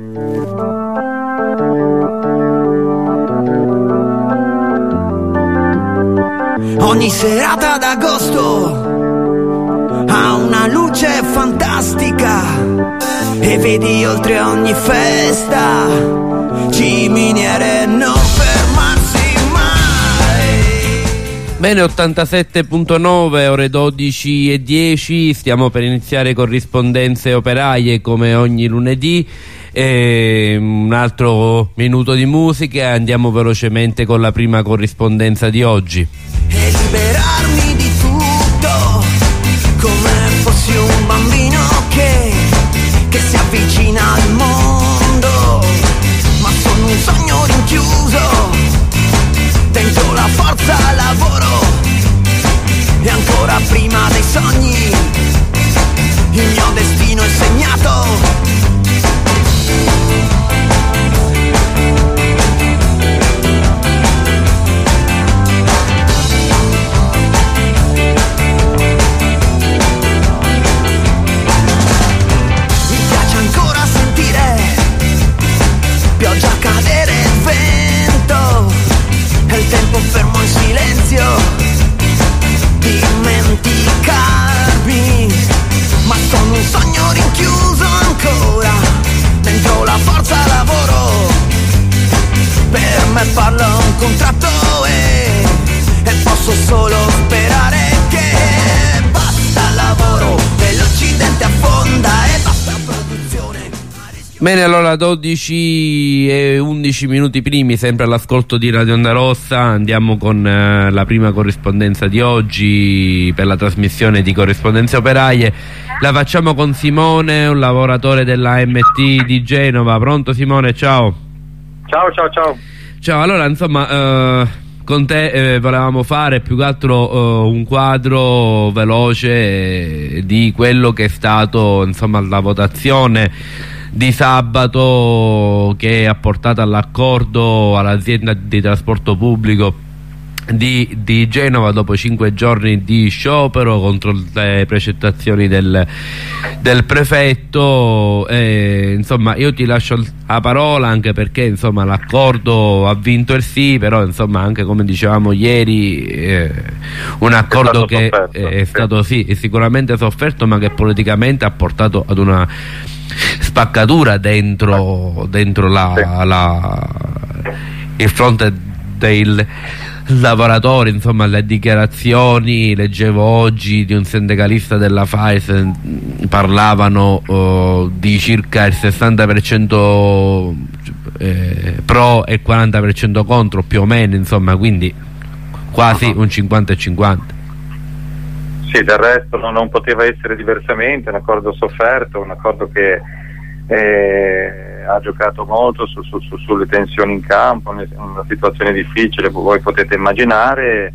Ogni serata d'agosto ha una luce fantastica e vedi oltre ogni festa ciminiere non fermarsi mai. Bene, 87.9, ore 12:10, stiamo per iniziare Corrispondenze Operaie come ogni lunedì. Un altro minuto di musica e andiamo velocemente con la prima corrispondenza di oggi. E liberarmi di tutto come fossi un bambino che si avvicina al mondo, ma sono un sogno rinchiuso dentro la forza lavoro. E ancora prima dei sogni il mio destino è segnato. Pioggia, cadere, il vento e il tempo fermo in silenzio, dimenticarmi, ma sono un sogno rinchiuso ancora dentro la forza lavoro. Per me parla un contratto e posso solo sperare che basta lavoro e l'Occidente affonda e basta produzione. Bene, allora 12:11 primi, sempre all'ascolto di Radio Onda Rossa. Andiamo con la prima corrispondenza di oggi per la trasmissione di Corrispondenze Operaie. La facciamo con Simone, un lavoratore della AMT di Genova. Pronto Simone? Ciao. Ciao. Ciao, allora insomma con te volevamo fare più che altro un quadro veloce di quello che è stato insomma la votazione di sabato, che ha portato all'accordo all'azienda di trasporto pubblico di Genova dopo 5 giorni di sciopero contro le precettazioni del prefetto. Insomma, io ti lascio la parola, anche perché insomma l'accordo ha vinto il sì, però insomma anche come dicevamo ieri un accordo che è stato sì, sicuramente sofferto, ma che politicamente ha portato ad una spaccatura dentro il fronte dei lavoratori. Insomma, le dichiarazioni, leggevo oggi di un sindacalista della FAIS, parlavano di circa il 60% pro e 40% contro, più o meno, insomma, quindi quasi un 50-50. Sì, del resto non poteva essere diversamente, un accordo sofferto, un accordo che ha giocato molto sulle tensioni in campo, una situazione difficile, voi potete immaginare,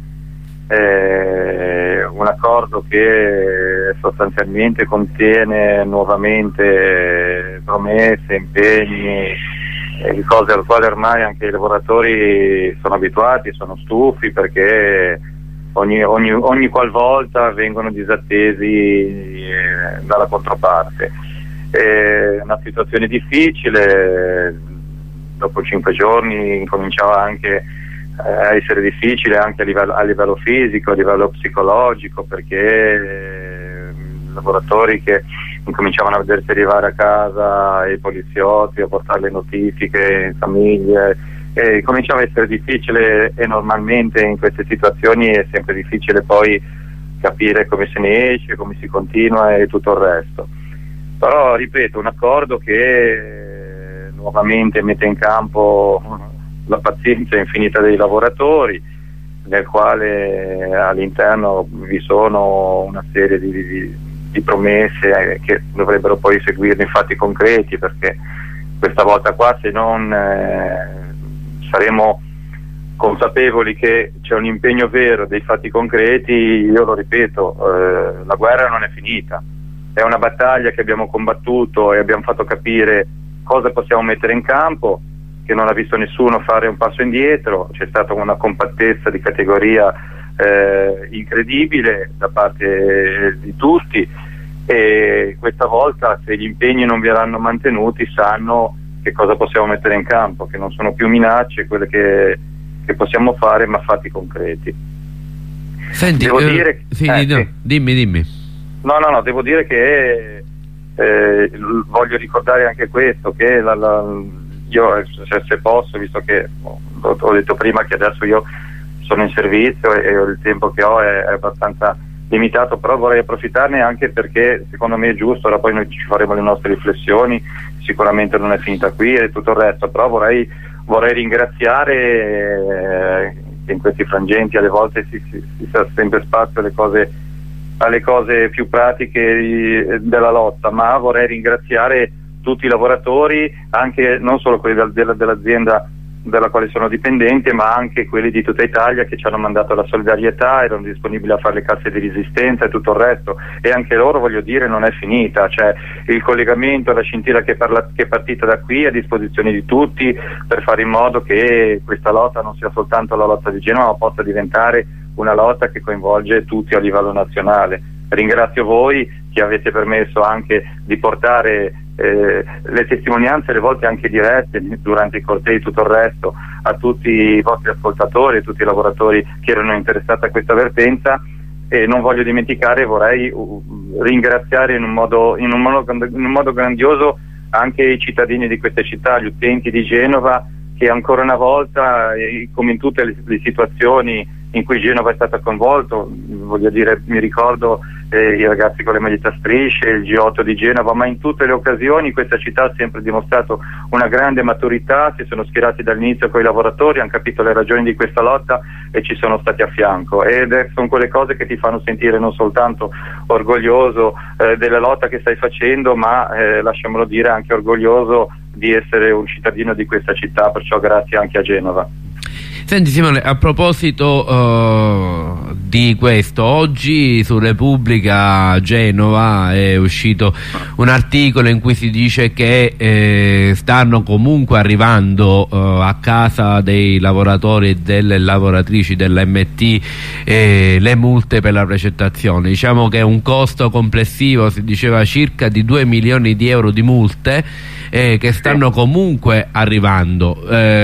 un accordo che sostanzialmente contiene nuovamente promesse, impegni, cose alle quali ormai anche i lavoratori sono abituati, sono stufi, perché ogni qualvolta vengono disattesi dalla controparte. È una situazione difficile, dopo 5 giorni incominciava anche a essere difficile anche a livello fisico, a livello psicologico, perché lavoratori che incominciavano a vedersi arrivare a casa i poliziotti a portare le notifiche in famiglie, cominciava a essere difficile, e normalmente in queste situazioni è sempre difficile poi capire come se ne esce, come si continua e tutto il resto. Però ripeto, un accordo che nuovamente mette in campo la pazienza infinita dei lavoratori, nel quale all'interno vi sono una serie di promesse che dovrebbero poi seguirne in fatti concreti, perché questa volta qua, se non saremo consapevoli che c'è un impegno vero dei fatti concreti, io lo ripeto, la guerra non è finita, è una battaglia che abbiamo combattuto e abbiamo fatto capire cosa possiamo mettere in campo, che non ha visto nessuno fare un passo indietro. C'è stata una compattezza di categoria incredibile da parte di tutti, e questa volta, se gli impegni non verranno mantenuti, sanno che cosa possiamo mettere in campo, che non sono più minacce quelle che possiamo fare, ma fatti concreti. Senti, devo dire sì, no, dimmi. No, devo dire che voglio ricordare anche questo, che io se posso, visto che ho detto prima che adesso io sono in servizio e il tempo che ho è abbastanza limitato, però vorrei approfittarne anche perché secondo me è giusto. Ora poi noi ci faremo le nostre riflessioni, sicuramente non è finita qui e tutto il resto, però vorrei ringraziare che in questi frangenti alle volte si sa sempre spazio alle cose più pratiche della lotta, ma vorrei ringraziare tutti i lavoratori, anche non solo quelli dell'azienda dalla quale sono dipendente, ma anche quelli di tutta Italia che ci hanno mandato la solidarietà, erano disponibili a fare le casse di resistenza e tutto il resto, e anche loro, voglio dire, non è finita, cioè il collegamento, la scintilla che è partita da qui è a disposizione di tutti per fare in modo che questa lotta non sia soltanto la lotta di Genova, ma possa diventare una lotta che coinvolge tutti a livello nazionale. Ringrazio voi che avete permesso anche di portare le testimonianze, alle volte anche dirette durante i cortei e tutto il resto, a tutti i vostri ascoltatori, a tutti i lavoratori che erano interessati a questa vertenza. E non voglio dimenticare, vorrei ringraziare in un modo grandioso anche i cittadini di queste città, gli utenti di Genova, che ancora una volta, come in tutte le situazioni in cui Genova è stata coinvolto, voglio dire, mi ricordo i ragazzi con le magliette a strisce, il G8 di Genova, ma in tutte le occasioni questa città ha sempre dimostrato una grande maturità, si sono schierati dall'inizio con i lavoratori, hanno capito le ragioni di questa lotta e ci sono stati a fianco, ed sono quelle cose che ti fanno sentire non soltanto orgoglioso della lotta che stai facendo, ma lasciamolo dire anche orgoglioso di essere un cittadino di questa città, perciò grazie anche a Genova. Senti Simone, a proposito di questo, oggi su Repubblica Genova è uscito un articolo in cui si dice che stanno comunque arrivando a casa dei lavoratori e delle lavoratrici dell'MT le multe per la precettazione. Diciamo che è un costo complessivo, si diceva, circa di 2 milioni di euro di multe che stanno comunque arrivando.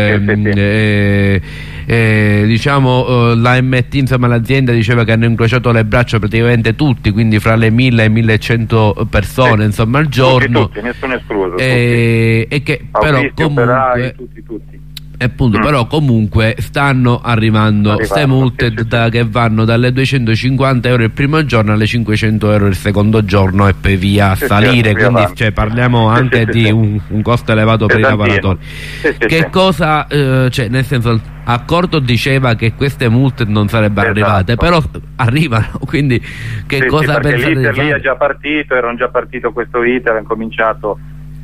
Diciamo la MT, insomma l'azienda diceva che hanno incrociato le braccia praticamente tutti, quindi fra le 1000 e 1100 persone insomma al giorno, tutti, nessuno escluso, e che però comunque operai, tutti. Appunto, però comunque stanno arrivando queste multe che vanno dalle 250 euro il primo giorno alle 500 euro il secondo giorno e poi via a salire, quindi cioè, parliamo anche di un costo elevato per i lavoratori. Che cosa, cioè nel senso, l'accordo diceva che queste multe non sarebbero arrivate, però arrivano, quindi che cosa pensate di fare? Lì è già partito, erano già partito questo iter, hanno cominciato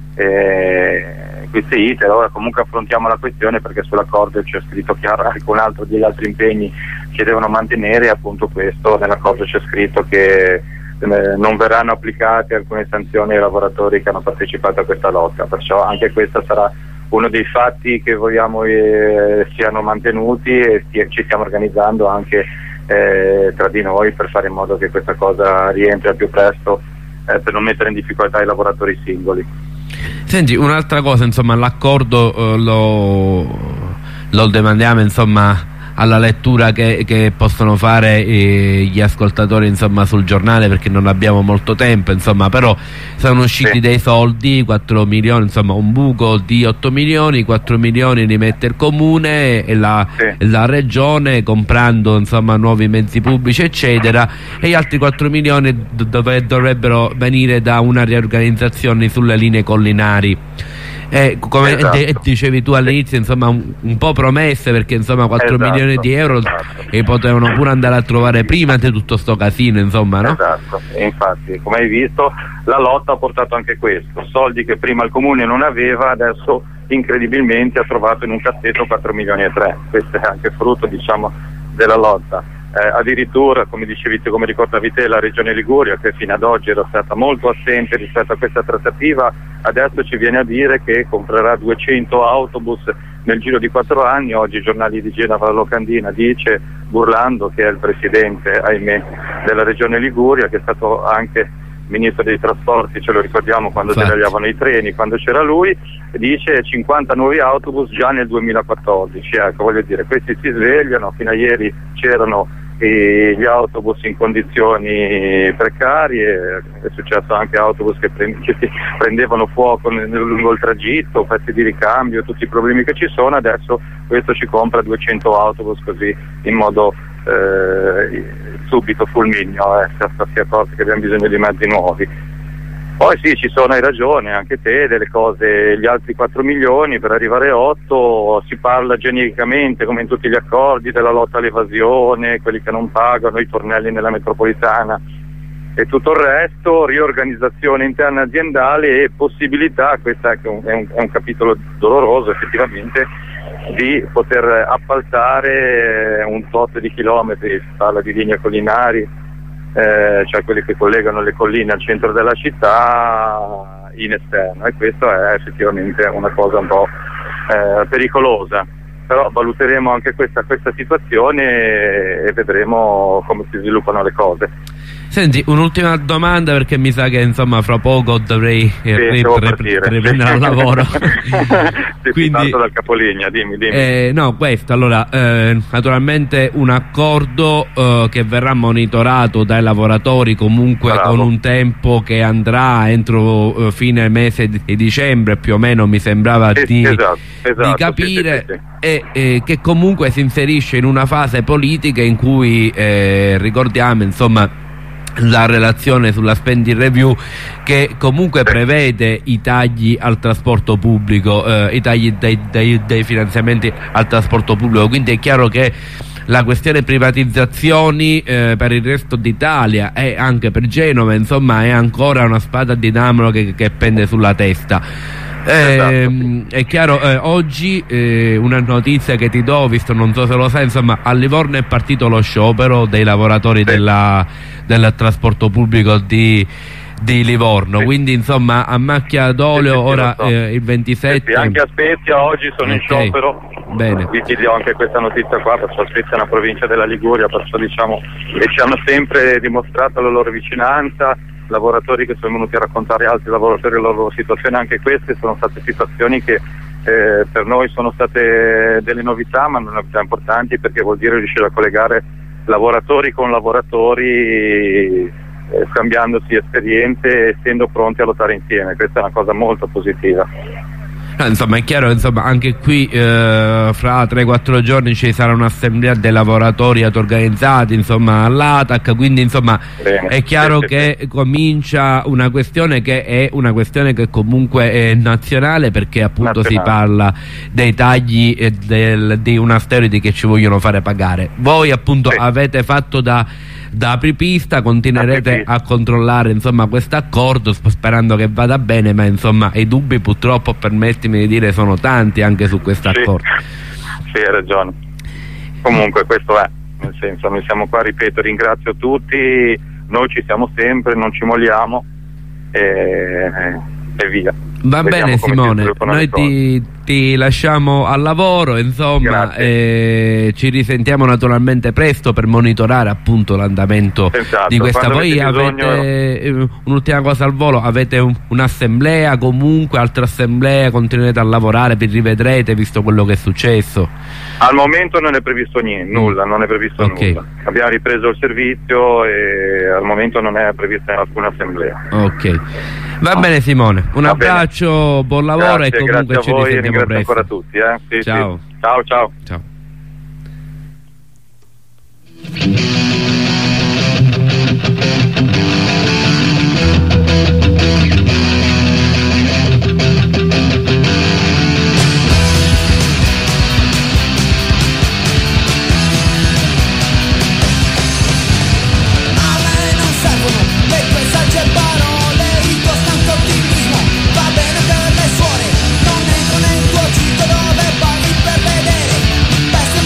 questi iter. Ora comunque affrontiamo la questione, perché sull'accordo c'è scritto chiaro anche un altro degli altri impegni che devono mantenere, appunto questo, nell'accordo c'è scritto che non verranno applicate alcune sanzioni ai lavoratori che hanno partecipato a questa lotta, perciò anche questo sarà uno dei fatti che vogliamo siano mantenuti, e ci stiamo organizzando anche tra di noi per fare in modo che questa cosa rientri al più presto, per non mettere in difficoltà i lavoratori singoli. Senti, un'altra cosa, insomma, l'accordo lo demandiamo, insomma, alla lettura che possono fare gli ascoltatori, insomma, sul giornale, perché non abbiamo molto tempo, insomma, però sono usciti dei soldi, 4 milioni, insomma un buco di 8 milioni, 4 milioni li mette il comune e la regione, comprando insomma nuovi mezzi pubblici eccetera, e gli altri 4 milioni dovrebbero venire da una riorganizzazione sulle linee collinari. Come dicevi tu all'inizio, insomma un po' promesse, perché insomma 4 milioni di euro e potevano pure andare a trovare prima di tutto sto casino, insomma, no? Esatto, e infatti come hai visto la lotta ha portato anche questo, soldi che prima il comune non aveva, adesso incredibilmente ha trovato in un cassetto 4 milioni e 3. Questo è anche frutto, diciamo, della lotta. Addirittura, come dicevi te, come ricordavi te, la regione Liguria, che fino ad oggi era stata molto assente rispetto a questa trattativa, adesso ci viene a dire che comprerà 200 autobus nel giro di 4 anni. Oggi i giornali di Genova, la locandina, dice, burlando, che è il presidente, ahimè, della regione Liguria, che è stato anche ministro dei trasporti, ce lo ricordiamo quando Infatti. deragliavano i treni, quando c'era lui, dice 50 nuovi autobus già nel 2014. Ecco, voglio dire, questi si svegliano, fino a ieri c'erano gli autobus in condizioni precarie, è successo anche autobus che si prendevano fuoco lungo il tragitto, pezzi di ricambio, tutti i problemi che ci sono. Adesso questo ci compra 200 autobus così in modo subito, fulmineo, si è accorto che abbiamo bisogno di mezzi nuovi. Poi sì, ci sono, hai ragione, anche te, delle cose, gli altri 4 milioni per arrivare a 8, si parla genericamente, come in tutti gli accordi, della lotta all'evasione, quelli che non pagano, i tornelli nella metropolitana e tutto il resto, riorganizzazione interna aziendale e possibilità, questo è un capitolo doloroso effettivamente, di poter appaltare un tot di chilometri, si parla di linee collinari, cioè quelli che collegano le colline al centro della città in esterno, e questo è effettivamente una cosa un po' pericolosa, però valuteremo anche questa situazione e vedremo come si sviluppano le cose. Senti, un'ultima domanda, perché mi sa che insomma fra poco dovrei riprendere al lavoro. Sì, quindi dal capolinea, dimmi. No, questo allora, naturalmente un accordo che verrà monitorato dai lavoratori comunque. Bravo. Con un tempo che andrà entro fine mese di dicembre più o meno, mi sembrava di capire. Sì. E che comunque si inserisce in una fase politica in cui ricordiamo insomma la relazione sulla spending review, che comunque prevede i tagli al trasporto pubblico, i tagli dei finanziamenti al trasporto pubblico, quindi è chiaro che la questione privatizzazioni per il resto d'Italia e anche per Genova insomma è ancora una spada di Damocle che pende sulla testa. È chiaro, oggi una notizia che ti do, visto non so se lo sai, insomma a Livorno è partito lo sciopero dei lavoratori del trasporto pubblico di Livorno, quindi insomma a macchia d'olio ora il 27. Anche a Spezia oggi sono in sciopero. Bene. Vi do anche questa notizia qua, perché Spezia è una provincia della Liguria, perciò diciamo che ci hanno sempre dimostrato la loro vicinanza. Lavoratori che sono venuti a raccontare altri lavoratori la loro situazione, anche queste sono state situazioni che per noi sono state delle novità, ma novità importanti, perché vuol dire riuscire a collegare lavoratori con lavoratori, scambiandosi esperienze e essendo pronti a lottare insieme. Questa è una cosa molto positiva. Insomma è chiaro, insomma anche qui fra 3-4 giorni ci sarà un'assemblea dei lavoratori auto-organizzati insomma all'ATAC, quindi insomma è chiaro che comincia una questione che è una questione che comunque è nazionale, perché appunto si parla dei tagli di un austerity che ci vogliono fare pagare. Voi appunto avete fatto da apripista, continuerete a controllare insomma questo accordo, sperando che vada bene, ma insomma i dubbi purtroppo, permettimi di dire, sono tanti anche su questo accordo. Sì, hai ragione. Comunque questo è, nel senso, noi siamo qua, ripeto, ringrazio tutti, noi ci siamo sempre, non ci molliamo e via. Va bene Simone, noi ti lasciamo al lavoro insomma, ci risentiamo naturalmente presto per monitorare appunto l'andamento di questa. Voi avete un'ultima cosa al volo, avete un'assemblea, comunque altre assemblee, continuerete a lavorare, vi rivedrete visto quello che è successo? Al momento non è previsto niente, nulla, non è previsto nulla. Abbiamo ripreso il servizio e al momento non è prevista alcuna assemblea. Ok, va bene Simone, un abbraccio, buon lavoro e comunque ci risentiamo presto. Ancora a tutti, sì, ciao. Sì. Ciao.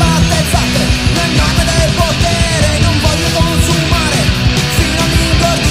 Nel nome del potere non voglio consumare fino all'ingordigia.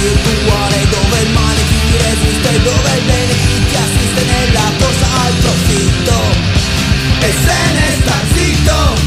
virtuale dove il male ti resiste, dove il bene ti assiste nella corsa al profitto e se ne sta zitto.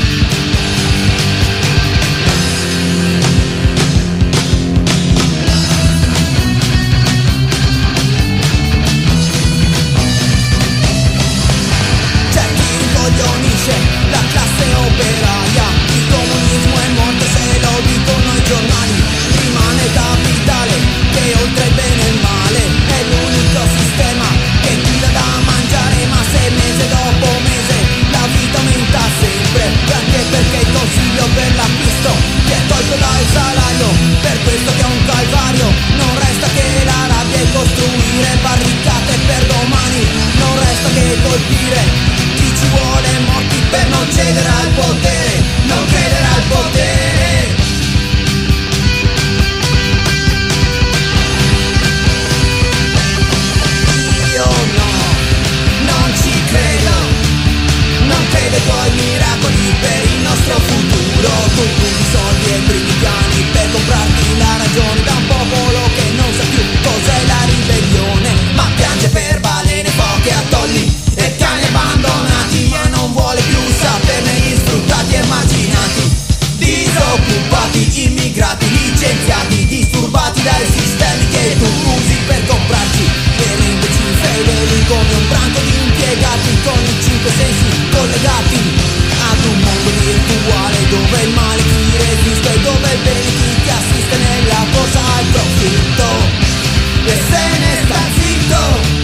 La classe operaia, il comunismo è morto, se lo dicono i giornali. Rimane capitale che oltre il bene e il male è l'unico sistema che ti dà da mangiare, ma se mese dopo mese la vita aumenta sempre, anche perché il consiglio per l'acquisto ti è tolto dal salario. Per questo che è un calvario, non resta che la rabbia e costruire barricate per domani, non resta che colpire. Ci vuole morti per non cedere al potere, non credere al potere. Io no, non ci credo, non credo ai tuoi miracoli per il nostro futuro. Tu pugni soldi e primi piani per comprarti la ragione da un popolo che non sa più cos'è la ribellione, ma piange per balene, poche attolli e cani abbandonati, ma non vuole più saperne gli sfruttati e marginati, disoccupati, immigrati, licenziati, disturbati dai sistemi che tu usi per comprarci, per imbecilli fedeli come un branco di impiegati con i 5 sensi collegati ad un mondo virtuale dove il male ti resiste, dove il bene ti assiste nella corsa al profitto e se ne sta zitto.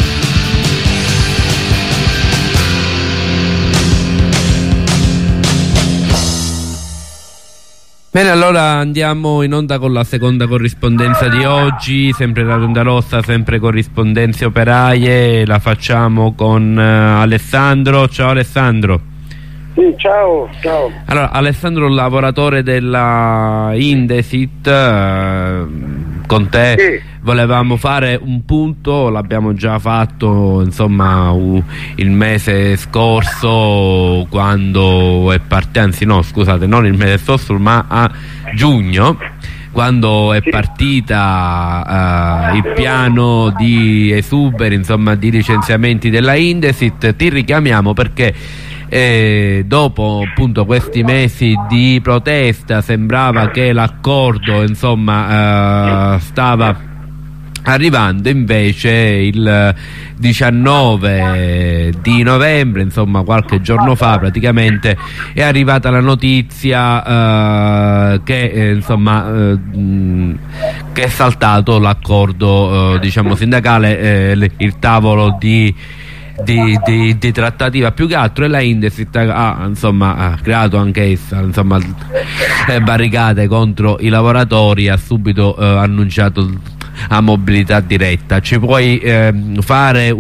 Bene, allora andiamo in onda con la seconda corrispondenza di oggi, sempre Radio Onda Rossa, sempre corrispondenze operaie, la facciamo con Alessandro. Ciao Alessandro. Sì, ciao. Allora, Alessandro, lavoratore della Indesit, con te sì. Volevamo fare un punto, l'abbiamo già fatto insomma il mese scorso, quando è partito, anzi no scusate, non il mese scorso ma a giugno, quando è partita il piano di esuberi, insomma di licenziamenti della Indesit. Ti richiamiamo perché dopo appunto questi mesi di protesta sembrava che l'accordo insomma stava arrivando, invece il 19 di novembre, insomma qualche giorno fa praticamente, è arrivata la notizia che insomma che è saltato l'accordo diciamo sindacale, il tavolo di trattativa più che altro, e la Indesit ha creato anche essa insomma barricate contro i lavoratori, ha subito annunciato a mobilità diretta. Ci puoi fare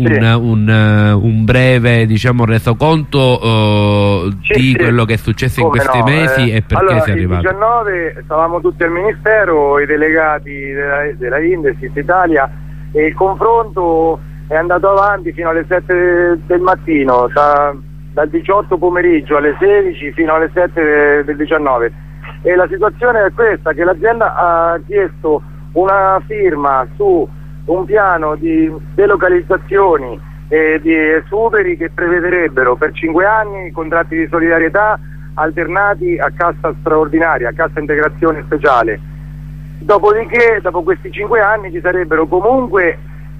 un breve diciamo resoconto di quello che è successo in questi mesi e perché allora, sei arrivato? Il 19 stavamo tutti al ministero, i delegati della Indesit Italia, e il confronto è andato avanti fino alle 7 del mattino, dal 18 pomeriggio alle 16 fino alle 7 del 19, e la situazione è questa, che l'azienda ha chiesto una firma su un piano di delocalizzazioni e di esuberi che prevederebbero per 5 anni contratti di solidarietà alternati a cassa straordinaria, a cassa integrazione speciale. Dopodiché, dopo questi 5 anni, ci sarebbero comunque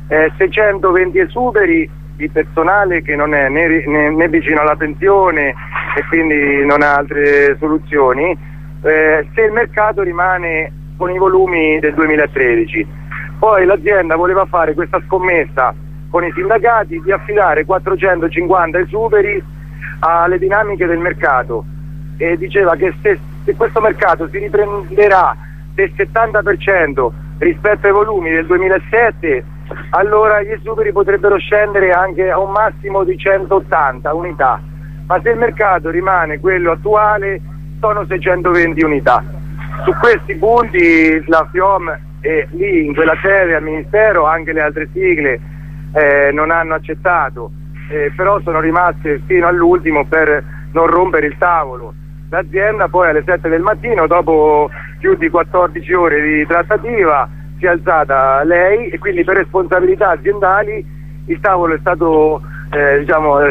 620 esuberi di personale che non è né vicino alla pensione e quindi non ha altre soluzioni, se il mercato rimane con i volumi del 2013. Poi l'azienda voleva fare questa scommessa con i sindacati di affidare 450 esuberi alle dinamiche del mercato, e diceva che se questo mercato si riprenderà del 70% rispetto ai volumi del 2007, allora gli esuberi potrebbero scendere anche a un massimo di 180 unità, ma se il mercato rimane quello attuale sono 620 unità. Su questi punti la FIOM lì in quella sede al Ministero, anche le altre sigle non hanno accettato, però sono rimaste fino all'ultimo per non rompere il tavolo. L'azienda poi alle 7 del mattino, dopo più di 14 ore di trattativa, si è alzata lei e quindi per responsabilità aziendali il tavolo è stato è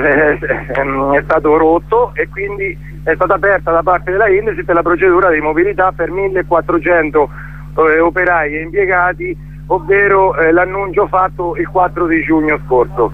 stato rotto e quindi è stata aperta da parte della Indesit la procedura di mobilità per 1400 operai e impiegati, ovvero l'annuncio fatto il 4 di giugno scorso.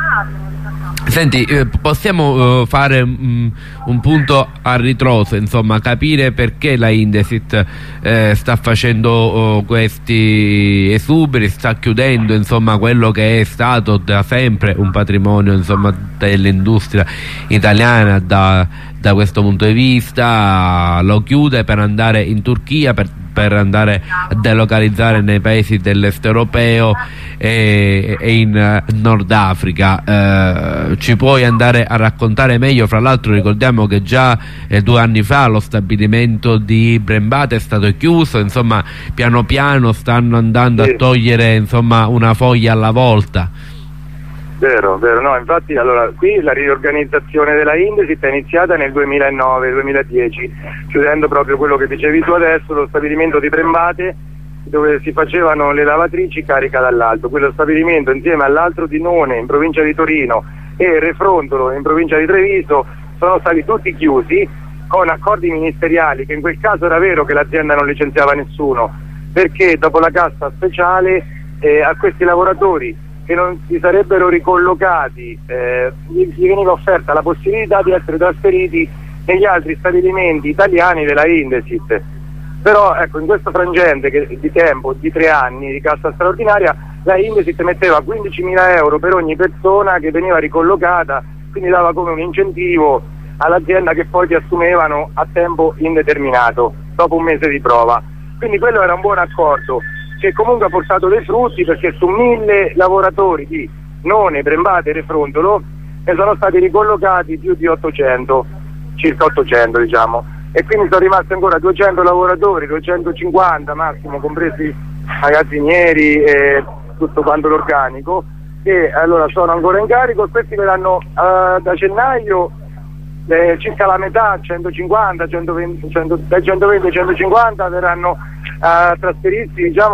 Senti, possiamo fare un punto a ritroso, insomma, capire perché la Indesit sta facendo questi esuberi, sta chiudendo, insomma, quello che è stato da sempre un patrimonio, insomma, dell'industria italiana da questo punto di vista, lo chiude per andare in Turchia, per andare a delocalizzare nei paesi dell'est europeo e in Nord Africa. Ci puoi andare a raccontare meglio? Fra l'altro ricordiamo che già 2 anni fa lo stabilimento di Brembate è stato chiuso, insomma piano piano stanno andando a togliere, insomma, una foglia alla volta. Vero, no, infatti allora qui la riorganizzazione della Indesit è iniziata nel 2009-2010, chiudendo proprio quello che dicevi tu adesso, lo stabilimento di Brembate, dove si facevano le lavatrici carica dall'alto. Quello stabilimento, insieme all'altro di None in provincia di Torino e Refrontolo in provincia di Treviso, sono stati tutti chiusi con accordi ministeriali, che in quel caso era vero che l'azienda non licenziava nessuno, perché dopo la cassa speciale a questi lavoratori che non si sarebbero ricollocati gli veniva offerta la possibilità di essere trasferiti negli altri stabilimenti italiani della Indesit. Però ecco, in questo frangente di tempo di 3 anni di cassa straordinaria, la Indesit metteva 15.000 euro per ogni persona che veniva ricollocata, quindi dava come un incentivo all'azienda che poi ti assumevano a tempo indeterminato dopo un mese di prova. Quindi quello era un buon accordo che comunque ha portato dei frutti, perché su 1.000 lavoratori di None, Brembate e Refrontolo ne sono stati ricollocati più di 800, circa 800 diciamo, e quindi sono rimasti ancora 200 lavoratori, 250 massimo, compresi magazzinieri e tutto quanto l'organico, che allora sono ancora in carico, e questi verranno da gennaio circa la metà, 150, 120, 150 verranno a trasferirsi, diciamo,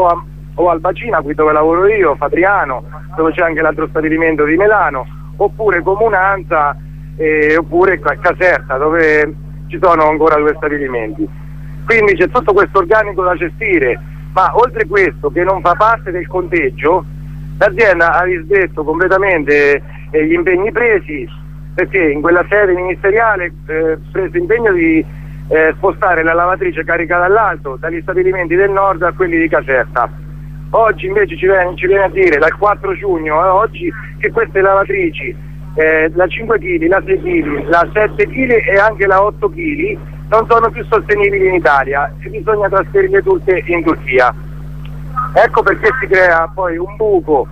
o al bacino, qui dove lavoro io, Fabriano, dove c'è anche l'altro stabilimento di Melano, oppure Comunanza, oppure Caserta, dove ci sono ancora 2 stabilimenti. Quindi c'è tutto questo organico da gestire, ma oltre questo, che non fa parte del conteggio, l'azienda ha disdetto completamente gli impegni presi, perché in quella sede ministeriale prese impegno di spostare la lavatrice carica dall'alto dagli stabilimenti del nord a quelli di Caserta. Oggi invece ci viene a dire dal 4 giugno a oggi che queste lavatrici, la 5 kg, la 6 kg, la 7 kg e anche la 8 kg non sono più sostenibili in Italia e bisogna trasferirle tutte in Turchia. Ecco perché si crea poi un buco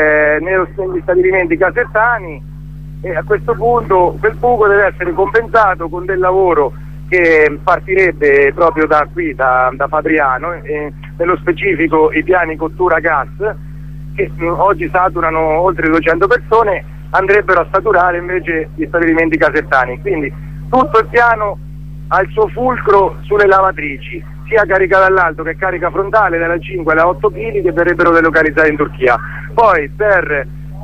negli stabilimenti casertani, e a questo punto quel buco deve essere compensato con del lavoro che partirebbe proprio da qui, da Fabriano, nello specifico i piani cottura gas, che oggi saturano oltre 200 persone, andrebbero a saturare invece gli stabilimenti casertani. Quindi tutto il piano ha il suo fulcro sulle lavatrici, sia carica dall'alto che carica frontale, dalla 5 alla 8 kg, che verrebbero delocalizzate in Turchia. Poi per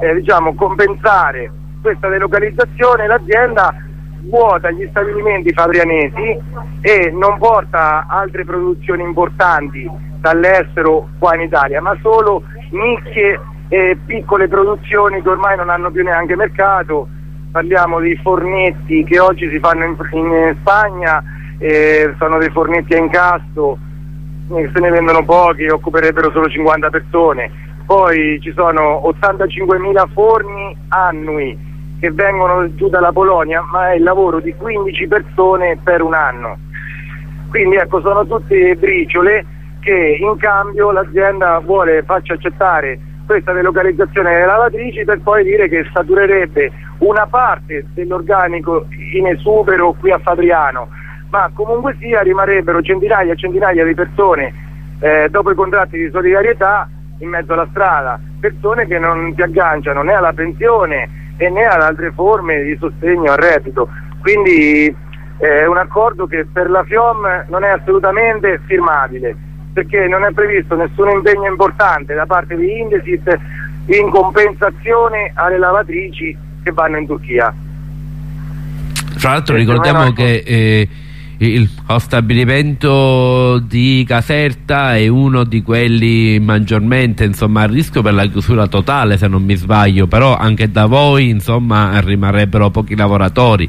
compensare questa delocalizzazione l'azienda vuota gli stabilimenti fabrianesi e non porta altre produzioni importanti dall'estero qua in Italia, ma solo nicchie e piccole produzioni che ormai non hanno più neanche mercato. Parliamo di fornetti che oggi si fanno in Spagna, sono dei fornetti a incasto, se ne vendono pochi, occuperebbero solo 50 persone. Poi ci sono 85.000 forni annui che vengono giù dalla Polonia, ma è il lavoro di 15 persone per un anno. Quindi ecco, sono tutte briciole che in cambio l'azienda vuole faccia accettare questa delocalizzazione delle lavatrici, per poi dire che saturerebbe una parte dell'organico in esubero qui a Fabriano, ma comunque sia rimarrebbero centinaia e centinaia di persone dopo i contratti di solidarietà in mezzo alla strada, persone che non si agganciano né alla pensione e né ad altre forme di sostegno al reddito. Quindi è un accordo che per la FIOM non è assolutamente firmabile, perché non è previsto nessun impegno importante da parte di Indesit in compensazione alle lavatrici che vanno in Turchia. Tra l'altro ricordiamo che lo stabilimento di Caserta è uno di quelli maggiormente, insomma, a rischio per la chiusura totale, se non mi sbaglio, però anche da voi, insomma, rimarrebbero pochi lavoratori.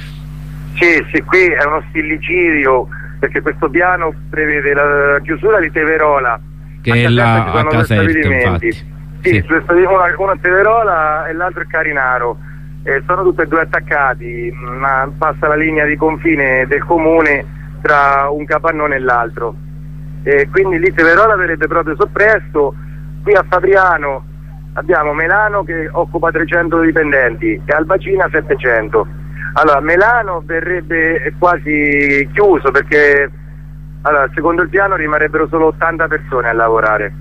Sì, qui è uno stillicidio, perché questo piano prevede la chiusura di Teverola, che è là a Caserta, infatti. Sì. Uno a Teverola e l'altro è Carinaro. Sono tutti e due attaccati, ma passa la linea di confine del comune tra un capannone e l'altro, quindi lì Teverola verrebbe proprio soppresso. Qui a Fabriano abbiamo Melano che occupa 300 dipendenti e Albacina 700. Allora Melano verrebbe quasi chiuso, perché secondo il piano rimarrebbero solo 80 persone a lavorare,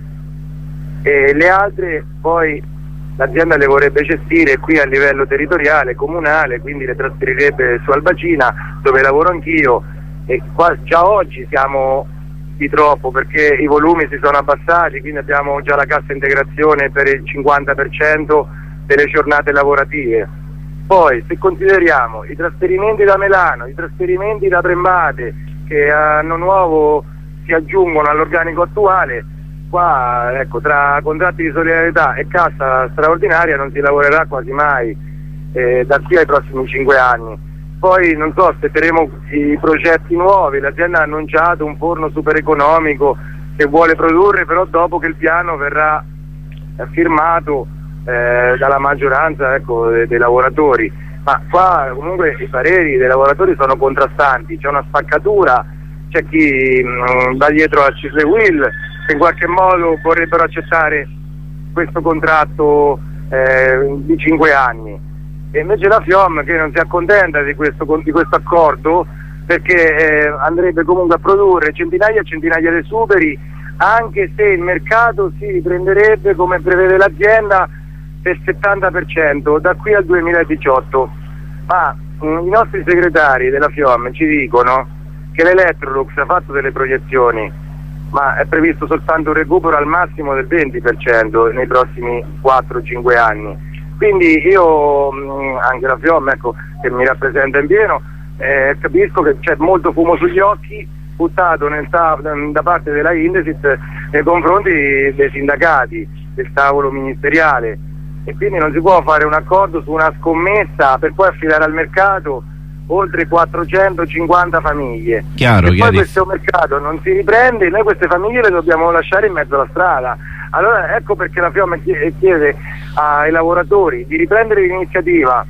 e le altre poi l'azienda le vorrebbe gestire qui a livello territoriale, comunale, quindi le trasferirebbe su Albacina, dove lavoro anch'io, e qua già oggi siamo di troppo, perché i volumi si sono abbassati, quindi abbiamo già la cassa integrazione per il 50% delle giornate lavorative. Poi se consideriamo i trasferimenti da Melano, i trasferimenti da Brembate, che anno nuovo si aggiungono all'organico attuale, qua ecco, tra contratti di solidarietà e cassa straordinaria non si lavorerà quasi mai da qui ai prossimi 5 anni. Poi non so, aspetteremo i progetti nuovi. L'azienda ha annunciato un forno super economico che vuole produrre, però dopo che il piano verrà firmato dalla maggioranza, ecco, dei lavoratori. Ma qua comunque i pareri dei lavoratori sono contrastanti, c'è una spaccatura, c'è chi va dietro a Cisle Will, che in qualche modo vorrebbero accettare questo contratto di 5 anni, e invece la FIOM che non si accontenta di questo accordo, perché andrebbe comunque a produrre centinaia e centinaia di esuberi, anche se il mercato si riprenderebbe, come prevede l'azienda, per 70% da qui al 2018. Ma i nostri segretari della FIOM ci dicono che l'Electrolux ha fatto delle proiezioni, ma è previsto soltanto un recupero al massimo del 20% nei prossimi 4-5 anni. Quindi io, anche la FIOM, ecco, che mi rappresenta in pieno, capisco che c'è molto fumo sugli occhi buttato da parte della Indesit nei confronti dei sindacati, del tavolo ministeriale, e quindi non si può fare un accordo su una scommessa per poi affidare al mercato oltre 450 famiglie. Chiaro, e poi questo mercato non si riprende, noi queste famiglie le dobbiamo lasciare in mezzo alla strada. Allora ecco perché la FIOM chiede ai lavoratori di riprendere l'iniziativa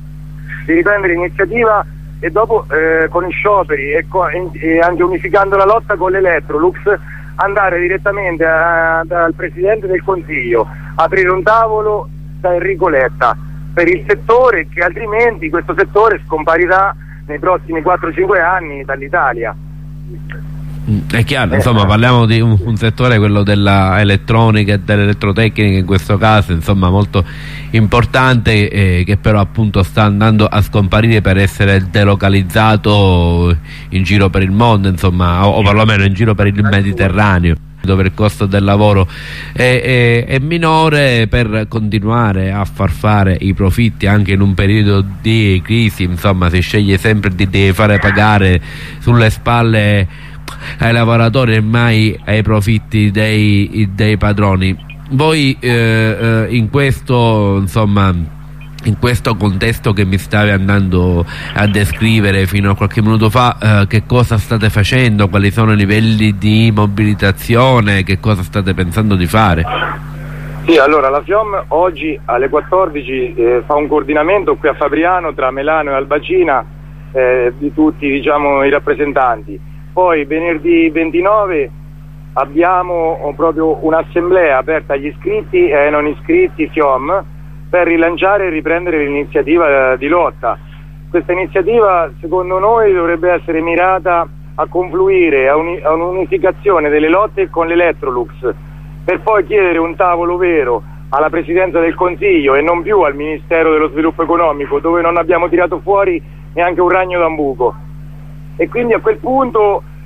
e dopo con i scioperi e anche unificando la lotta con l'Electrolux, andare direttamente dal Presidente del Consiglio, aprire un tavolo da Enrico Letta per il settore, che altrimenti questo settore scomparirà nei prossimi 4-5 anni dall'Italia. È chiaro, insomma, parliamo di un settore, quello della elettronica e dell'elettrotecnica in questo caso, insomma, molto importante, che però appunto sta andando a scomparire per essere delocalizzato in giro per il mondo, insomma, o perlomeno in giro per il Mediterraneo, dove il costo del lavoro è minore, per continuare a far fare i profitti anche in un periodo di crisi. Insomma, si sceglie sempre di fare pagare sulle spalle ai lavoratori e mai ai profitti dei padroni. Voi in questo, insomma, in questo contesto che mi stavi andando a descrivere fino a qualche minuto fa, che cosa state facendo? Quali sono i livelli di mobilitazione? Che cosa state pensando di fare? Sì, allora la FIOM oggi alle 14 fa un coordinamento qui a Fabriano tra Melano e Albacina di tutti, diciamo, i rappresentanti. Poi venerdì 29 abbiamo proprio un'assemblea aperta agli iscritti e ai non iscritti FIOM per rilanciare e riprendere l'iniziativa di lotta. Questa iniziativa secondo noi dovrebbe essere mirata a confluire a un'unificazione delle lotte con l'Electrolux, per poi chiedere un tavolo vero alla Presidenza del Consiglio e non più al Ministero dello Sviluppo Economico, dove non abbiamo tirato fuori neanche un ragno d'ambuco. E quindi a quel punto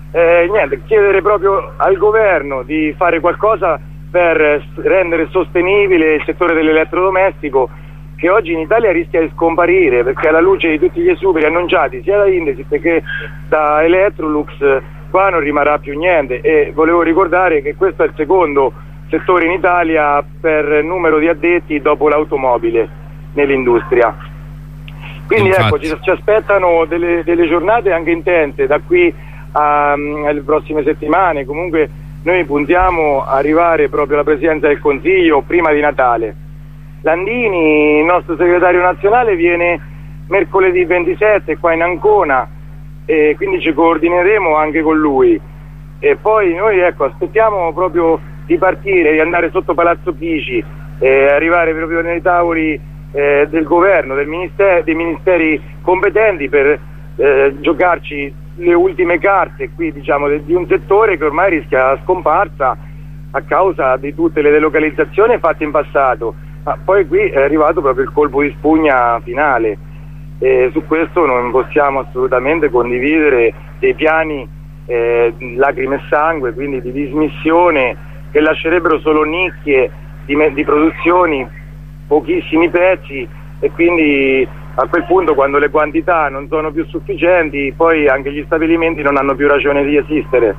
niente, chiedere proprio al governo di fare qualcosa per rendere sostenibile il settore dell'elettrodomestico, che oggi in Italia rischia di scomparire, perché alla luce di tutti gli esuberi annunciati sia da Indesit che da Electrolux, qua non rimarrà più niente. E volevo ricordare che questo è il secondo settore in Italia per numero di addetti dopo l'automobile nell'industria. Quindi ecco, ci aspettano delle giornate anche intense da qui alle prossime settimane. Comunque noi puntiamo a arrivare proprio alla Presidenza del Consiglio prima di Natale. Landini, il nostro segretario nazionale, viene mercoledì 27 qua in Ancona, e quindi ci coordineremo anche con lui. E poi noi, ecco, aspettiamo proprio di partire, di andare sotto Palazzo Chigi, arrivare proprio nei tavoli del governo, dei ministeri competenti per giocarci le ultime carte qui, diciamo, di un settore che ormai rischia scomparsa a causa di tutte le delocalizzazioni fatte in passato. Ma poi qui è arrivato proprio il colpo di spugna finale, e su questo non possiamo assolutamente condividere dei piani lacrime e sangue, quindi di dismissione, che lascerebbero solo nicchie di produzioni, pochissimi pezzi, e quindi a quel punto, quando le quantità non sono più sufficienti, poi anche gli stabilimenti non hanno più ragione di esistere.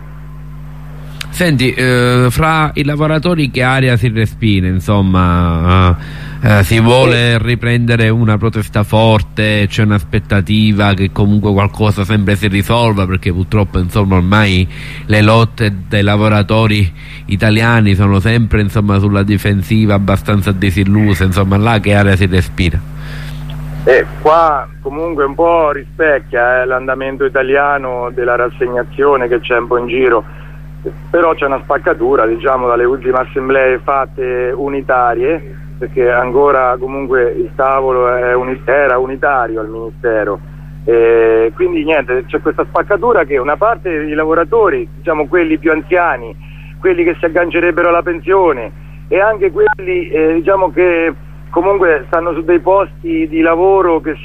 Senti, fra i lavoratori che aria si respira, insomma, si vuole riprendere una protesta forte, c'è un'aspettativa che comunque qualcosa sempre si risolva, perché purtroppo, insomma, ormai le lotte dei lavoratori italiani sono sempre, insomma, sulla difensiva, abbastanza disilluse, insomma, là che aria si respira? Qua comunque un po' rispecchia l'andamento italiano della rassegnazione che c'è un po' in giro, però c'è una spaccatura, diciamo, dalle ultime assemblee fatte unitarie, perché ancora comunque il tavolo era unitario al Ministero, quindi niente, c'è questa spaccatura che una parte dei lavoratori, diciamo quelli più anziani, quelli che si aggancerebbero alla pensione, e anche quelli diciamo che comunque stanno su dei posti di lavoro che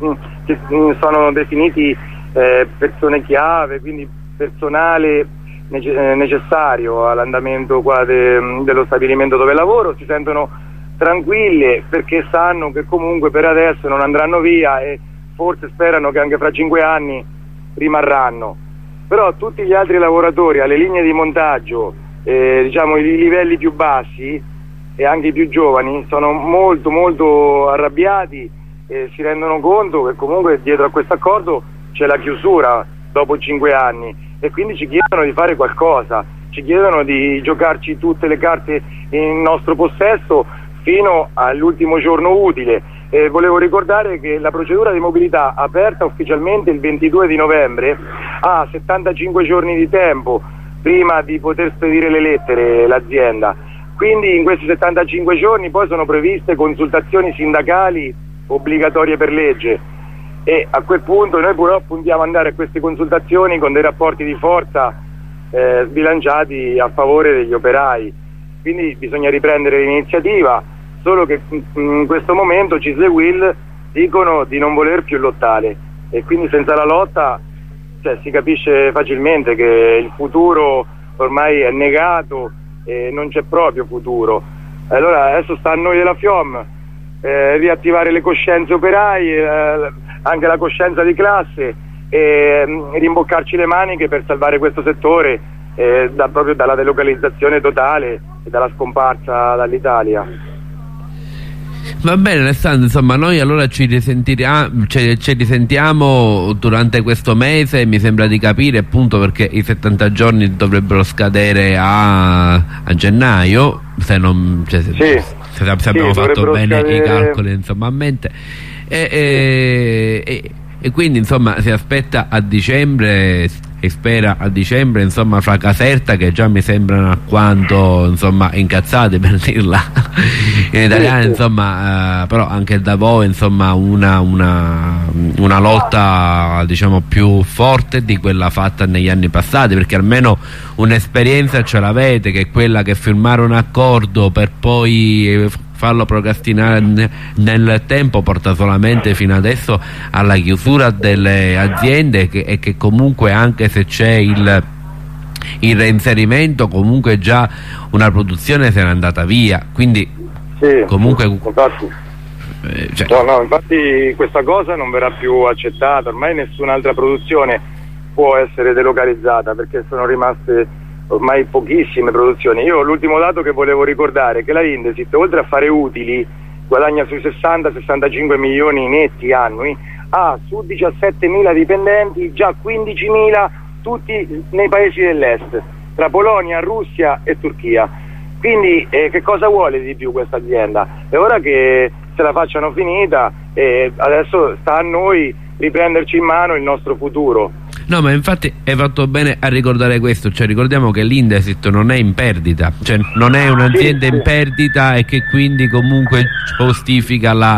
sono definiti persone chiave, quindi personale necessario all'andamento qua dello stabilimento dove lavoro, si sentono tranquille perché sanno che comunque per adesso non andranno via, e forse sperano che anche fra 5 anni rimarranno. Però tutti gli altri lavoratori alle linee di montaggio, diciamo i livelli più bassi e anche i più giovani, sono molto molto arrabbiati, e si rendono conto che comunque dietro a questo accordo c'è la chiusura dopo 5 anni, e quindi ci chiedono di fare qualcosa, ci chiedono di giocarci tutte le carte in nostro possesso fino all'ultimo giorno utile. Volevo ricordare che la procedura di mobilità, aperta ufficialmente il 22 di novembre, ha 75 giorni di tempo prima di poter spedire le lettere l'azienda. Quindi in questi 75 giorni poi sono previste consultazioni sindacali obbligatorie per legge, e a quel punto noi però puntiamo ad andare a queste consultazioni con dei rapporti di forza sbilanciati a favore degli operai. Quindi bisogna riprendere l'iniziativa, solo che in questo momento CISL e UIL dicono di non voler più lottare, e quindi senza la lotta, cioè, si capisce facilmente che il futuro ormai è negato e non c'è proprio futuro. Allora adesso sta a noi della FIOM riattivare le coscienze operaie, anche la coscienza di classe, e rimboccarci le maniche per salvare questo settore proprio dalla delocalizzazione totale e dalla scomparsa dall'Italia. Va bene Alessandro, insomma, noi allora ci risentiamo durante questo mese, mi sembra di capire, appunto, perché i 70 giorni dovrebbero scadere a gennaio, se non, cioè, se abbiamo fatto bene i calcoli, insomma, a mente, e quindi, insomma, si aspetta a dicembre e spera a dicembre, insomma, fra Caserta, che già mi sembrano alquanto, insomma, incazzati, per dirla in italiano, insomma, però anche da voi, insomma, una lotta, diciamo, più forte di quella fatta negli anni passati, perché almeno un'esperienza ce l'avete, che è quella che firmare un accordo per poi farlo procrastinare nel tempo porta solamente fino adesso alla chiusura delle aziende, e che comunque, anche se c'è il il reinserimento, comunque già una produzione se n'è andata via, quindi sì, comunque infatti, infatti questa cosa non verrà più accettata, ormai nessun'altra produzione può essere delocalizzata perché sono rimaste ormai pochissime produzioni. Io l'ultimo dato che volevo ricordare è che la Indesit, oltre a fare utili, guadagna sui 60-65 milioni netti annui, ha su 17.000 dipendenti già 15.000 tutti nei paesi dell'est, tra Polonia, Russia e Turchia. Quindi che cosa vuole di più questa azienda? È ora che se la facciano finita e adesso sta a noi riprenderci in mano il nostro futuro. No, ma infatti hai fatto bene a ricordare questo, cioè ricordiamo che l'Indesit non è in perdita, cioè non è un'azienda in perdita e che quindi comunque giustifica la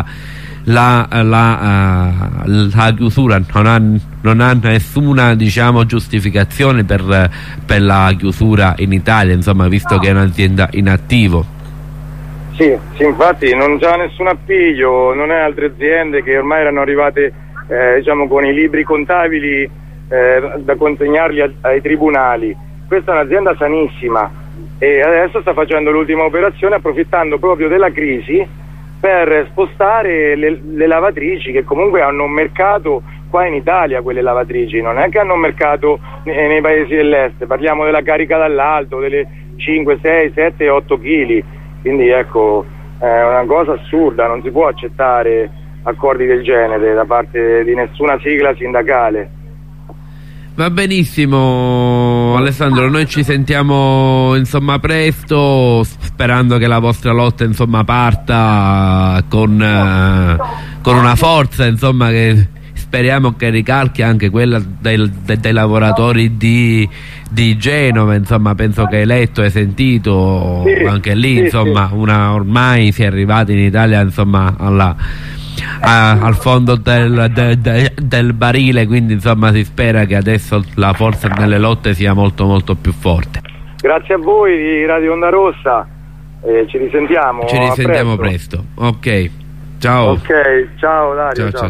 chiusura, non ha nessuna, diciamo, giustificazione per la chiusura in Italia, insomma, visto che è un'azienda in attivo. Sì, infatti non c'ha nessun appiglio, non è altre aziende che ormai erano arrivate diciamo con i libri contabili da consegnarli ai tribunali. Questa è un'azienda sanissima e adesso sta facendo l'ultima operazione approfittando proprio della crisi per spostare le lavatrici, che comunque hanno un mercato qua in Italia, quelle lavatrici, non è che hanno un mercato nei paesi dell'est, parliamo della carica dall'alto, delle 5, 6, 7, 8 kg, quindi ecco, è una cosa assurda, non si può accettare accordi del genere da parte di nessuna sigla sindacale. Va benissimo Alessandro, noi ci sentiamo insomma presto, sperando che la vostra lotta insomma parta con una forza insomma che speriamo che ricalchi anche quella dei lavoratori di Genova, insomma penso che hai letto e sentito anche lì insomma ormai si è arrivati in Italia insomma al fondo del barile, quindi insomma si spera che adesso la forza nelle lotte sia molto molto più forte. Grazie a voi di Radio Onda Rossa, ci risentiamo presto. Ok, ciao. Ok, ciao Dario. Ciao.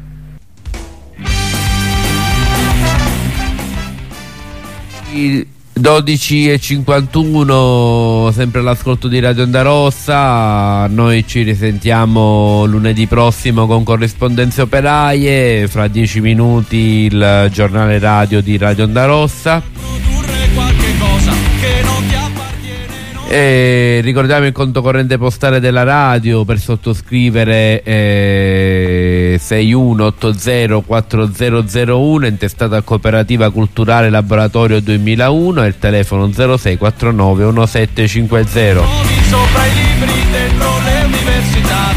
12:51, sempre all'ascolto di Radio Onda Rossa. Noi ci risentiamo lunedì prossimo con Corrispondenze Operaie, fra 10 minuti il giornale radio di Radio Onda Rossa. E ricordiamo il conto corrente postale della radio per sottoscrivere 61804001, intestata Cooperativa Culturale Laboratorio 2001, e il telefono 0649 1750.